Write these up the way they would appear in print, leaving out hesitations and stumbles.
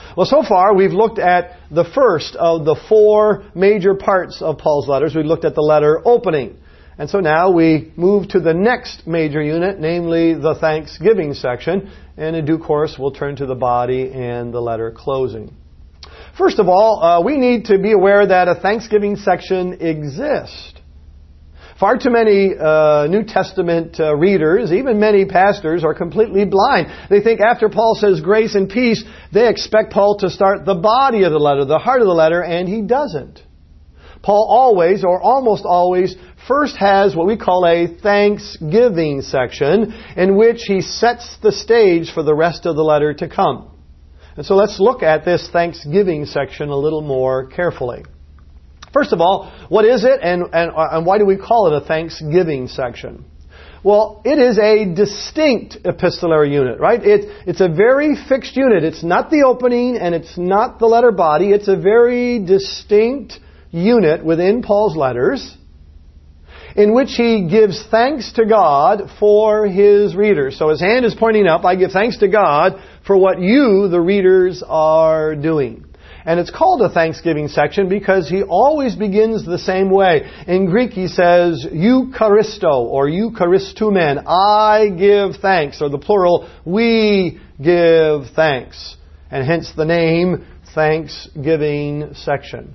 Well, so far we've looked at the first of the four major parts of Paul's letters. We looked at the letter opening. And so now we move to the next major unit, namely the thanksgiving section. And in due course, we'll turn to the body and the letter closing. First of all, we need to be aware that a thanksgiving section exists. Far too many New Testament readers, even many pastors, are completely blind. They think after Paul says grace and peace, they expect Paul to start the body of the letter, the heart of the letter, and he doesn't. Paul always, or almost always, first has what we call a thanksgiving section in which he sets the stage for the rest of the letter to come. And so let's look at this thanksgiving section a little more carefully. First of all, what is it and why do we call it a thanksgiving section? Well, it is a distinct epistolary unit, right? It's a very fixed unit. It's not the opening and it's not the letter body. It's a very distinct unit within Paul's letters in which he gives thanks to God for his readers. So his hand is pointing up. I give thanks to God for what you, the readers, are doing. And it's called a thanksgiving section because he always begins the same way. In Greek he says, Eucharisto or Eucharistumen, I give thanks, or the plural, we give thanks. And hence the name Thanksgiving section.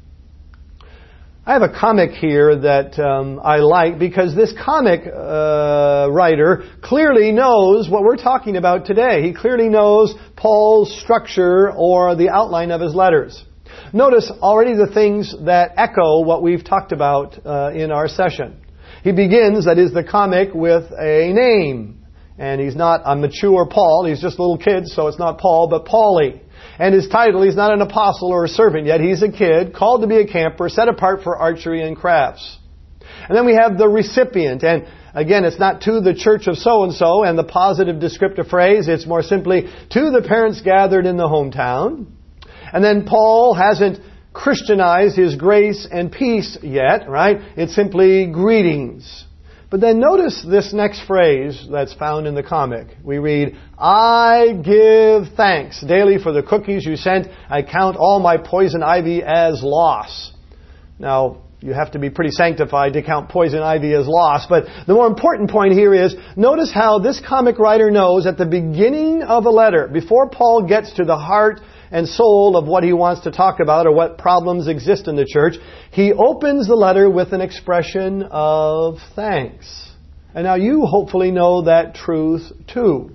I have a comic here that I like because this comic writer clearly knows what we're talking about today. He clearly knows Paul's structure or the outline of his letters. Notice already the things that echo what we've talked about in our session. He begins, that is the comic, with a name. And he's not a mature Paul. He's just a little kid, so it's not Paul, but Paulie. And his title, he's not an apostle or a servant yet. He's a kid, called to be a camper, set apart for archery and crafts. And then we have the recipient. And again, it's not to the church of so-and-so and the positive descriptive phrase. It's more simply to the parents gathered in the hometown. And then Paul hasn't Christianized his grace and peace yet, right? It's simply greetings. But then notice this next phrase that's found in the comic. We read, I give thanks daily for the cookies you sent. I count all my poison ivy as loss. Now, you have to be pretty sanctified to count poison ivy as loss. But the more important point here is, notice how this comic writer knows at the beginning of a letter, before Paul gets to the heart and soul of what he wants to talk about or what problems exist in the church, he opens the letter with an expression of thanks. And now you hopefully know that truth too.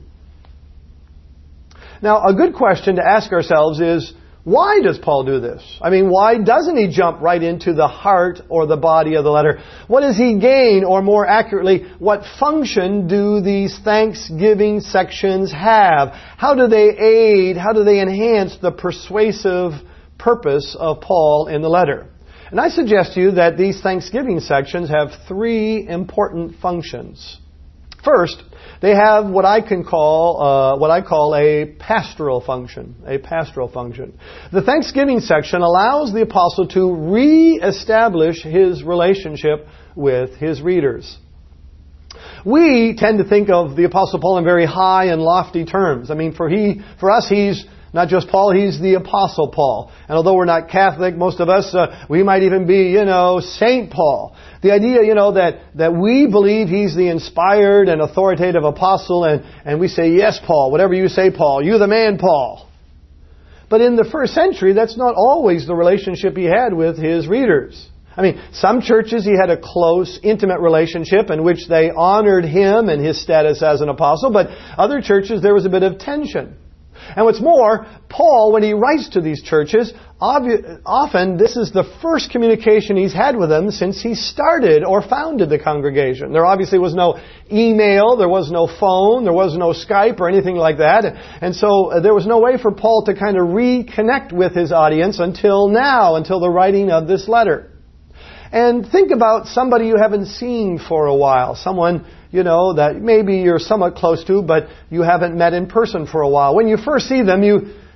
Now, a good question to ask ourselves is, why does Paul do this? I mean, why doesn't he jump right into the heart or the body of the letter? What does he gain, or more accurately, what function do these thanksgiving sections have? How do they aid, how do they enhance the persuasive purpose of Paul in the letter? And I suggest to you that these thanksgiving sections have three important functions. First, they have what I call a pastoral function. A pastoral function. The Thanksgiving section allows the apostle to re-establish his relationship with his readers. We tend to think of the apostle Paul in very high and lofty terms. I mean, for us, he's not just Paul, he's the Apostle Paul. And although we're not Catholic, most of us, we might even be, Saint Paul. The idea, that we believe he's the inspired and authoritative apostle, and we say, yes, Paul, whatever you say, Paul, you're the man, Paul. But in the first century, that's not always the relationship he had with his readers. I mean, some churches he had a close, intimate relationship in which they honored him and his status as an apostle, but other churches there was a bit of tension. And what's more, Paul, when he writes to these churches, often this is the first communication he's had with them since he started or founded the congregation. There obviously was no email, there was no phone, there was no Skype or anything like that. And so there was no way for Paul to kind of reconnect with his audience until now, until the writing of this letter. And think about somebody you haven't seen for a while. Someone, that maybe you're somewhat close to, but you haven't met in person for a while. When you first see them, you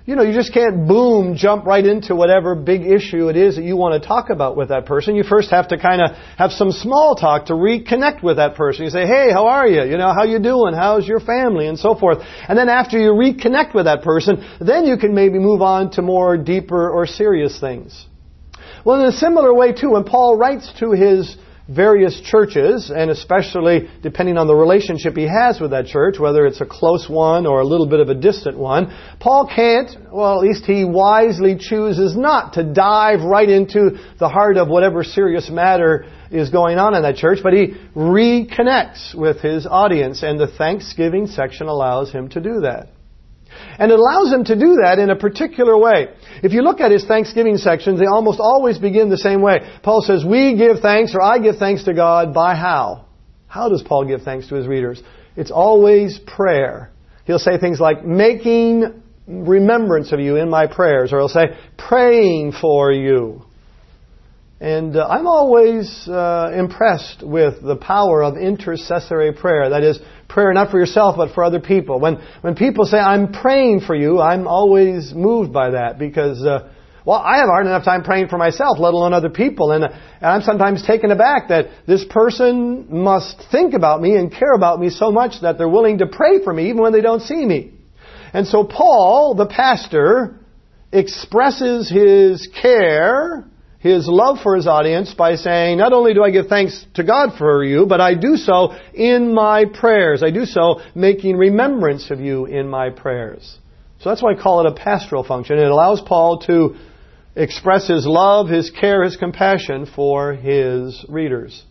you just can't jump right into whatever big issue it is that you want to talk about with that person. You first have to kind of have some small talk to reconnect with that person. You say, hey, how are you? How you doing? How's your family? And so forth. And then after you reconnect with that person, then you can maybe move on to more deeper or serious things. Well, in a similar way too, when Paul writes to his various churches, and especially depending on the relationship he has with that church, whether it's a close one or a little bit of a distant one, Paul can't, well, at least he wisely chooses not to dive right into the heart of whatever serious matter is going on in that church, but he reconnects with his audience, and the Thanksgiving section allows him to do that. And it allows him to do that in a particular way. If you look at his Thanksgiving sections, they almost always begin the same way. Paul says, we give thanks, or I give thanks to God by how? How does Paul give thanks to his readers? It's always prayer. He'll say things like, making remembrance of you in my prayers, or he'll say, praying for you. And I'm always impressed with the power of intercessory prayer. That is, prayer not for yourself, but for other people. When people say, I'm praying for you, I'm always moved by that because, I have a hard enough time praying for myself, let alone other people. And I'm sometimes taken aback that this person must think about me and care about me so much that they're willing to pray for me even when they don't see me. And so Paul, the pastor, expresses his care, his love for his audience by saying, not only do I give thanks to God for you, but I do so in my prayers. I do so making remembrance of you in my prayers. So that's why I call it a pastoral function. It allows Paul to express his love, his care, his compassion for his readers.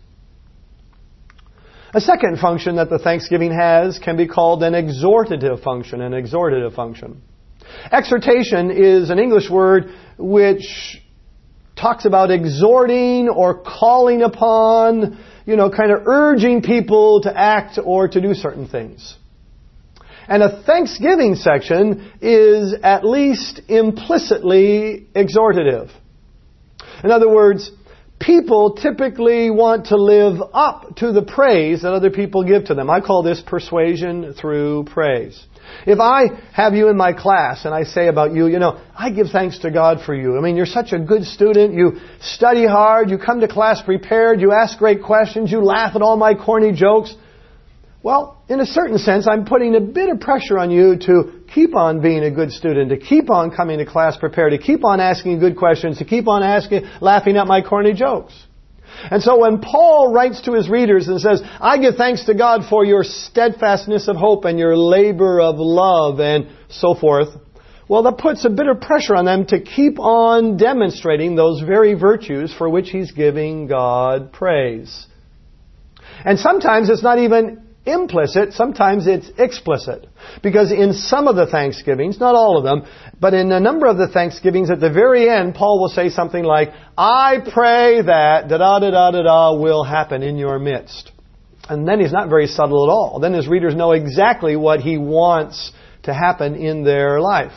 A second function that the Thanksgiving has can be called an exhortative function. An exhortative function. Exhortation is an English word which talks about exhorting or calling upon, kind of urging people to act or to do certain things. And a Thanksgiving section is at least implicitly exhortative. In other words, people typically want to live up to the praise that other people give to them. I call this persuasion through praise. If I have you in my class and I say about you, I give thanks to God for you. You're such a good student. You study hard. You come to class prepared. You ask great questions. You laugh at all my corny jokes. Well, in a certain sense, I'm putting a bit of pressure on you to keep on being a good student, to keep on coming to class prepared, to keep on asking good questions, to keep on laughing at my corny jokes. And so when Paul writes to his readers and says, I give thanks to God for your steadfastness of hope and your labor of love and so forth, well, that puts a bit of pressure on them to keep on demonstrating those very virtues for which he's giving God praise. And sometimes it's not even implicit, sometimes it's explicit. Because in some of the Thanksgivings, not all of them, but in a number of the Thanksgivings, at the very end, Paul will say something like, I pray that da-da-da-da-da will happen in your midst. And then he's not very subtle at all. Then his readers know exactly what he wants to happen in their life.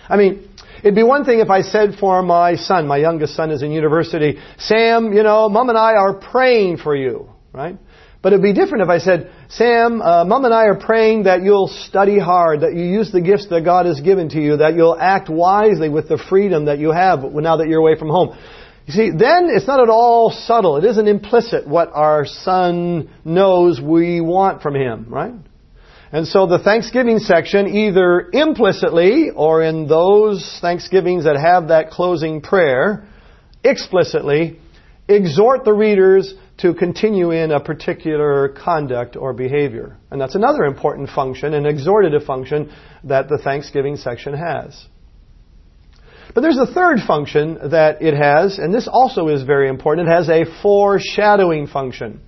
It'd be one thing if I said for my son, my youngest son is in university, Sam, Mom and I are praying for you, right? But it'd be different if I said, Sam, Mom and I are praying that you'll study hard, that you use the gifts that God has given to you, that you'll act wisely with the freedom that you have now that you're away from home. You see, then it's not at all subtle. It isn't implicit what our son knows we want from him, right? And so the Thanksgiving section, either implicitly or in those Thanksgivings that have that closing prayer, explicitly exhort the readers to continue in a particular conduct or behavior. And that's another important function, an exhortative function that the Thanksgiving section has. But there's a third function that it has, and this also is very important. It has a foreshadowing function.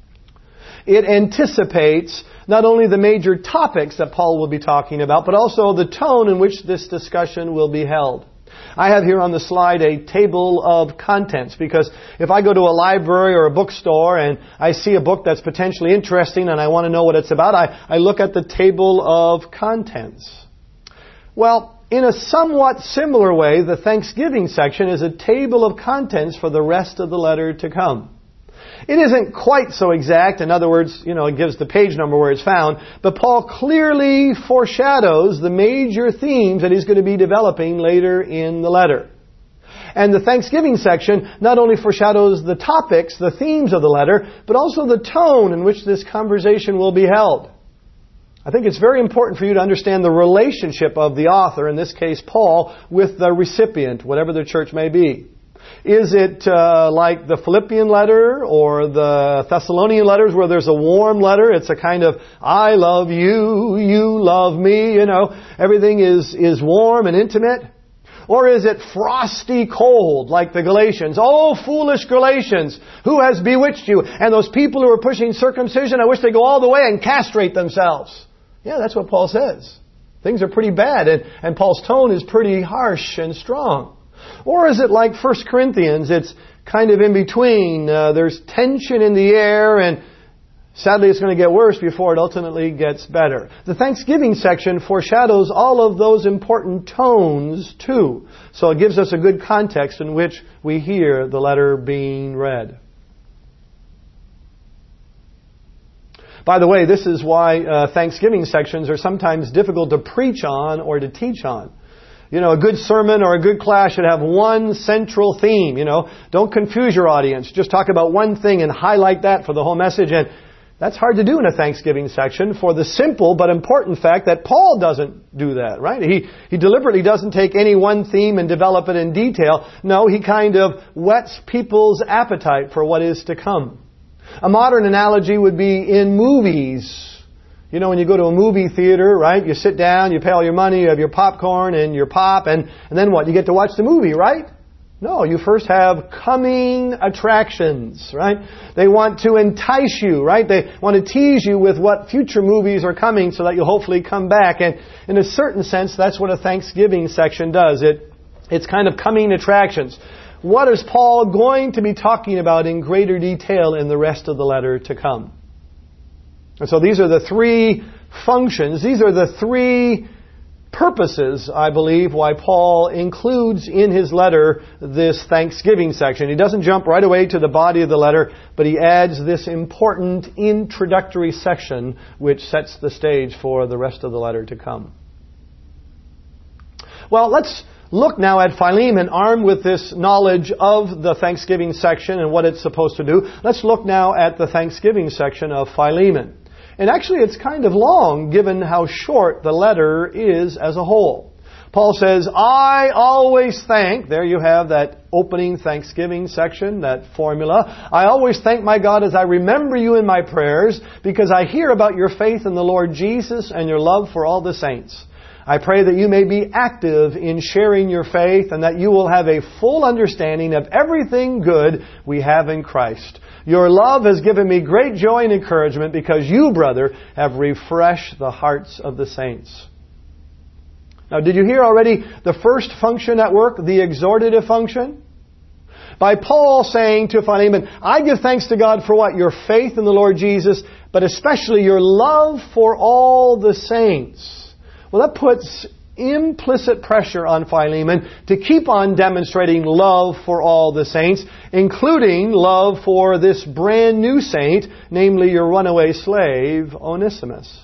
It anticipates not only the major topics that Paul will be talking about, but also the tone in which this discussion will be held. I have here on the slide a table of contents, because if I go to a library or a bookstore and I see a book that's potentially interesting and I want to know what it's about, I look at the table of contents. Well, in a somewhat similar way, the Thanksgiving section is a table of contents for the rest of the letter to come. It isn't quite so exact. In other words, it gives the page number where it's found. But Paul clearly foreshadows the major themes that he's going to be developing later in the letter. And the Thanksgiving section not only foreshadows the topics, the themes of the letter, but also the tone in which this conversation will be held. I think it's very important for you to understand the relationship of the author, in this case Paul, with the recipient, whatever the church may be. Is it like the Philippian letter or the Thessalonian letters where there's a warm letter? It's a kind of, I love you, you love me, everything is warm and intimate. Or is it frosty cold like the Galatians? Oh, foolish Galatians, who has bewitched you? And those people who are pushing circumcision, I wish they'd go all the way and castrate themselves. Yeah, that's what Paul says. Things are pretty bad, and Paul's tone is pretty harsh and strong. Or is it like 1 Corinthians? It's kind of in between. There's tension in the air, and sadly it's going to get worse before it ultimately gets better. The Thanksgiving section foreshadows all of those important tones too. So it gives us a good context in which we hear the letter being read. By the way, this is why Thanksgiving sections are sometimes difficult to preach on or to teach on. A good sermon or a good class should have one central theme. Don't confuse your audience. Just talk about one thing and highlight that for the whole message. And that's hard to do in a Thanksgiving section for the simple but important fact that Paul doesn't do that, right? He deliberately doesn't take any one theme and develop it in detail. No, he kind of whets people's appetite for what is to come. A modern analogy would be in movies. When you go to a movie theater, right? You sit down, you pay all your money, you have your popcorn and your pop, and then what? You get to watch the movie, right? No, you first have coming attractions, right? They want to entice you, right? They want to tease you with what future movies are coming so that you'll hopefully come back. And in a certain sense, that's what a Thanksgiving section does. It's kind of coming attractions. What is Paul going to be talking about in greater detail in the rest of the letter to come? And so these are the three functions. These are the three purposes, I believe, why Paul includes in his letter this Thanksgiving section. He doesn't jump right away to the body of the letter, but he adds this important introductory section which sets the stage for the rest of the letter to come. Well, let's look now at Philemon, armed with this knowledge of the Thanksgiving section and what it's supposed to do. Let's look now at the Thanksgiving section of Philemon. And actually it's kind of long given how short the letter is as a whole. Paul says, I always thank, there you have that opening Thanksgiving section, that formula. I always thank my God as I remember you in my prayers because I hear about your faith in the Lord Jesus and your love for all the saints. I pray that you may be active in sharing your faith and that you will have a full understanding of everything good we have in Christ. Your love has given me great joy and encouragement because you, brother, have refreshed the hearts of the saints. Now, did you hear already the first function at work, the exhortative function? By Paul saying to Philemon, I give thanks to God for what? Your faith in the Lord Jesus, but especially your love for all the saints. Well, that puts implicit pressure on Philemon to keep on demonstrating love for all the saints, including love for this brand new saint, namely your runaway slave, Onesimus.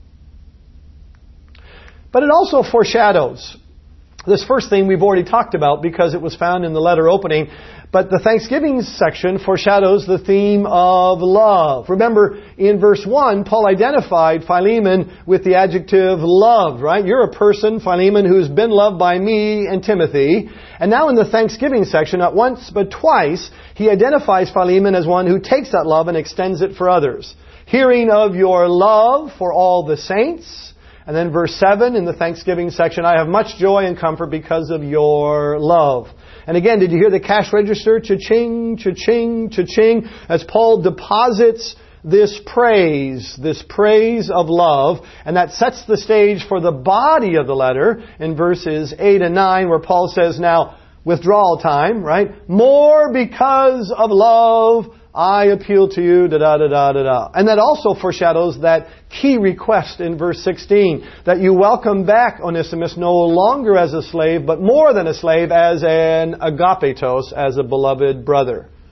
But it also foreshadows this first thing we've already talked about because it was found in the letter opening. But the Thanksgiving section foreshadows the theme of love. Remember, in verse 1, Paul identified Philemon with the adjective loved, right? You're a person, Philemon, who's been loved by me and Timothy. And now in the Thanksgiving section, not once but twice, he identifies Philemon as one who takes that love and extends it for others. Hearing of your love for all the saints. And then verse 7 in the Thanksgiving section, I have much joy and comfort because of your love. And again, did you hear the cash register? Cha-ching, cha-ching, cha-ching. As Paul deposits this praise of love. And that sets the stage for the body of the letter in verses 8 and 9 where Paul says, now, withdrawal time, right? More because of love I appeal to you, da-da-da-da-da-da. And that also foreshadows that key request in verse 16, that you welcome back Onesimus no longer as a slave, but more than a slave, as an agapetos, as a beloved brother.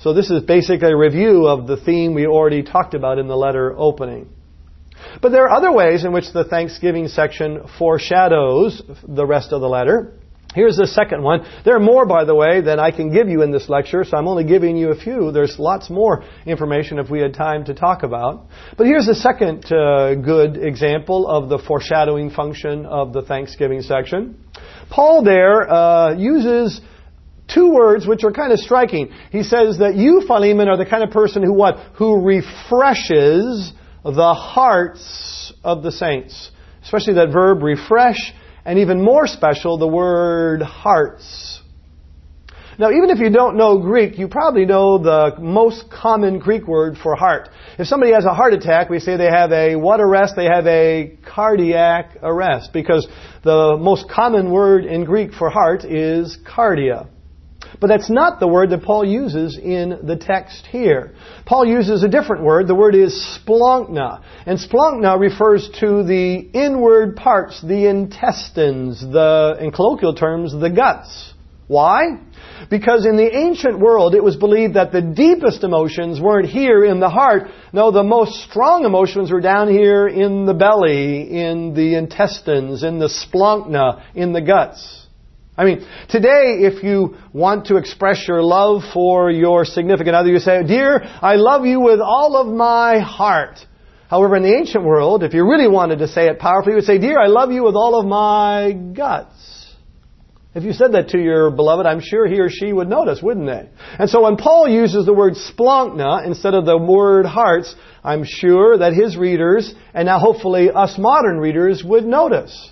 So this is basically a review of the theme we already talked about in the letter opening. But there are other ways in which the thanksgiving section foreshadows the rest of the letter. Here's the second one. There are more, by the way, than I can give you in this lecture, so I'm only giving you a few. There's lots more information if we had time to talk about. But here's the second good example of the foreshadowing function of the thanksgiving section. Paul there uses two words which are kind of striking. He says that you, Philemon, are the kind of person who what? Who refreshes the hearts of the saints. Especially that verb refresh, and even more special, the word hearts. Now, even if you don't know Greek, you probably know the most common Greek word for heart. If somebody has a heart attack, we say they have a what arrest? They have a cardiac arrest, because the most common word in Greek for heart is cardia. But that's not the word that Paul uses in the text here. Paul uses a different word. The word is splankna. And splankna refers to the inward parts, the intestines, in colloquial terms, the guts. Why? Because in the ancient world, it was believed that the deepest emotions weren't here in the heart. No, the most strong emotions were down here in the belly, in the intestines, in the splankna, in the guts. I mean, today, if you want to express your love for your significant other, you say, "Dear, I love you with all of my heart." However, in the ancient world, if you really wanted to say it powerfully, you would say, "Dear, I love you with all of my guts." If you said that to your beloved, I'm sure he or she would notice, wouldn't they? And so when Paul uses the word splankna instead of the word hearts, I'm sure that his readers, and now hopefully us modern readers, would notice.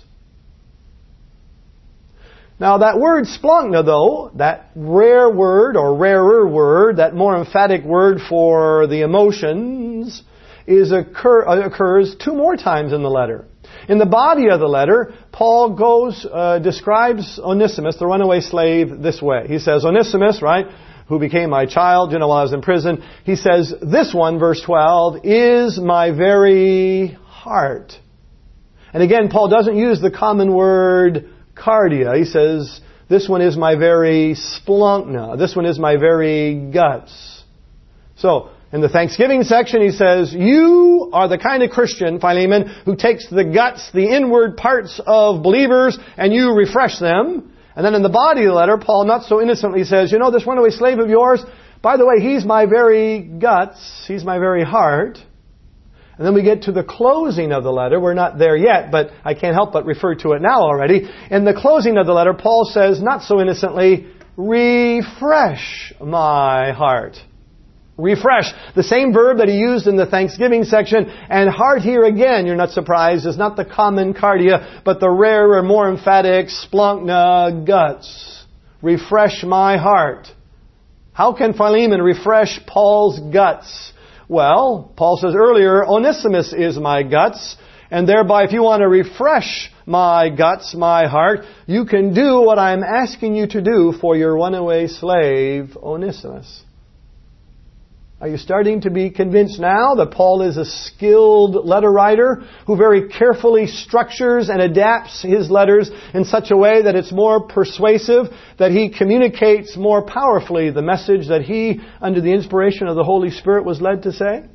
Now that word splankna, though, that rare word or rarer word, that more emphatic word for the emotions, occurs two more times in the letter. In the body of the letter, Paul describes Onesimus, the runaway slave, this way. He says, Onesimus, right, who became my child, while I was in prison. He says, this one, verse 12, is my very heart. And again, Paul doesn't use the common word cardia. He says, this one is my very splankna. This one is my very guts. So, in the Thanksgiving section, he says, you are the kind of Christian, Philemon, who takes the guts, the inward parts of believers, and you refresh them. And then in the body of the letter, Paul not so innocently says, this runaway slave of yours, by the way, he's my very guts, he's my very heart. And then we get to the closing of the letter. We're not there yet, but I can't help but refer to it now already. In the closing of the letter, Paul says, not so innocently, refresh my heart. Refresh. The same verb that he used in the Thanksgiving section. And heart here again, you're not surprised, is not the common cardia, but the rarer, more emphatic splankna, guts. Refresh my heart. How can Philemon refresh Paul's guts? Well, Paul says earlier, Onesimus is my guts, and thereby if you want to refresh my guts, my heart, you can do what I'm asking you to do for your runaway slave, Onesimus. Are you starting to be convinced now that Paul is a skilled letter writer who very carefully structures and adapts his letters in such a way that it's more persuasive, that he communicates more powerfully the message that he, under the inspiration of the Holy Spirit, was led to say?